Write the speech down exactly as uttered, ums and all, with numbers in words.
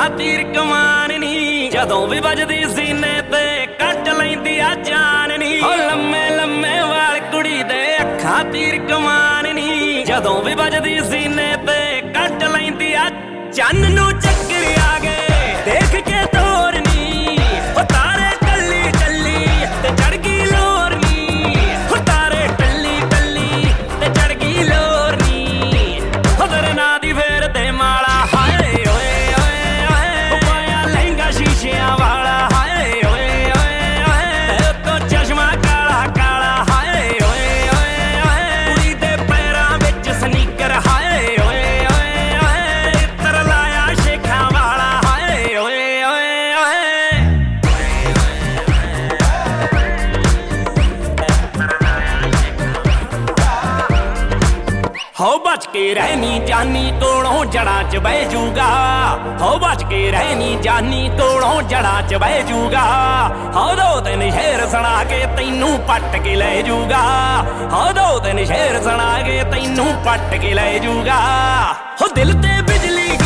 ਅੱਖਾਂ ਤੀਰ ਕਮਾਨ ਨੀ ਜਦੋਂ ਵੀ ਵੱਜਦੀ ਸੀਨੇ ਤੇ ਕੱਟ ਲੈਂਦੀ ਆ ਜਾਨ ਨੀ ਓ ਲੰਮੇ ਲੰਮੇ ਵਾਲ ਕੁੜੀ ਦੇ ਅੱਖਾਂ ਤੀਰ ਕਮਾਨ ਨੀ ਜਦੋਂ ਵੀ ਵੱਜਦੀ ਸੀਨੇ ਤੇ ਕੱਟ ਲੈਂਦੀ ਆ ਚੰਨ ਨੂੰ ਚੱਕਰ ਆ ਗਏ ਦੇਖ ਕੇ ਤੋਰ ਨੀ ਓ ਤਾਰੇ ਟੱਲੀ ਟੱਲੀ ਤੇ ਚੜ ਗਈ ਲੋਰ ਨੀ ਓ ਤਾਰੇ ਟੱਲੀ ਟੱਲੀ ਤੇ ਚੜ ਗਈ ਲੋਰ ਨੀ ਓ ਤੇਰੇ ਨਾਂ ਦੀ ਫੇਰ ਤੇ ਮਾਲਾ ਹਾਏ ਓਏ ਓਏ ਓਏ ਓ ਪਾਇਆ ਲਹਿੰਗਾ ਸ਼ੀਸ਼ਿਆਂ ਵਾਲਾ ਹਾਏ ਓਏ ਓਏ ਓਏ ਉੱਤੋਂ ਚਸ਼ਮਾ ਕਾਲਾ ਕਾਲਾ ਹਾਏ ਓਏ ਓਏ ਓਏ ਕੁੜੀ ਦੇ ਪੈਰਾਂ ਵਿੱਚ ਸਨੀਕਰ ਹਾਏ ਓਏ ਓਏ ਓਏ ਇੱਤਰ ਲਾਇਆ ਸ਼ੇਖਾਂ ਵਾਲਾ ਹਾਏ ਓਏ ਓਏ ਓਏ ਹੋ ਬਚ ਕੇ ਰਹਿਨੀ ਜਾਨੀ ਕੋਲੋਂ ਜੜਾਂ 'ਚ ਬਹਿ ਜੂਗਾ ਹੋ ਬਚ ਕੇ ਰਹਿਨੀ ਜਾਨੀ ਕੋਲੋਂ ਜੜਾਂ 'ਚ ਬਹਿ ਜੂਗਾ ਹੋ ਦੋ ਤਿੰਨ ਸ਼ੇਰ ਸੁਣਾ ਕੇ ਤੈਨੂੰ ਪੱਟ ਕੇ ਲੈ ਜੂਗਾ ਹੋ ਦੋ ਤਿੰਨ ਸ਼ੇਰ ਸੁਣਾ ਕੇ ਤੈਨੂੰ ਪੱਟ ਕੇ ਲੈ ਜੂਗਾ ਹੋ ਦਿਲ ਤੇ ਬਿਜਲੀ